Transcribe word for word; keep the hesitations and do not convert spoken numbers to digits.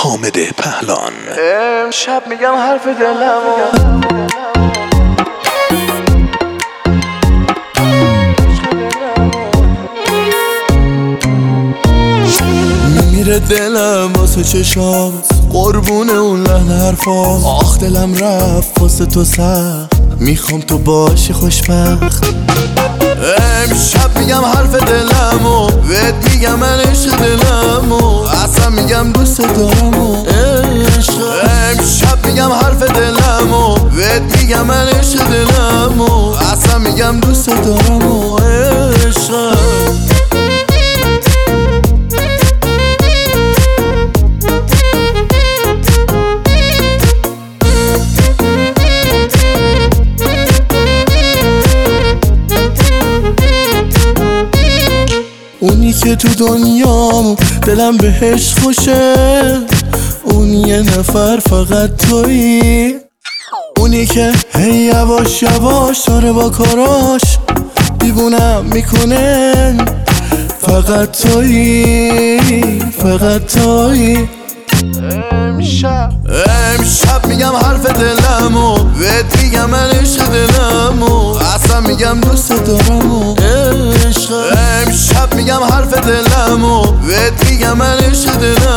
حامد پهلان. امشب میگم حرف دلمو، میمیره دلم واسه چشات، قربون اون لحن حرفات. آخ دلم رفت واسه تو سخت، میخوام تو باشی خوشبخت. امشب میگم حرف دلمو، بهت میگم من عشق دلمو، اصلا میگم دوست دارمو عشق. امشب میگم حرف دلمو، بهت میگم من عشق دلمو، اصلا میگم دوست دارمو عشق. اونی که تو دنیام دلم بهش خوشه، اون یه نفر فقط تویی. اونی که هی یواش یواش داره با کاراش دیوونم میکنه، فقط تویی، فقط تویی. امشب امشب میگم حرف دلمو، بهت میگم من عشق دلمو، اصلا میگم دوست دارمو عشق. امشب میگم حرف دلمو، بهت میگم من عشق دلمو،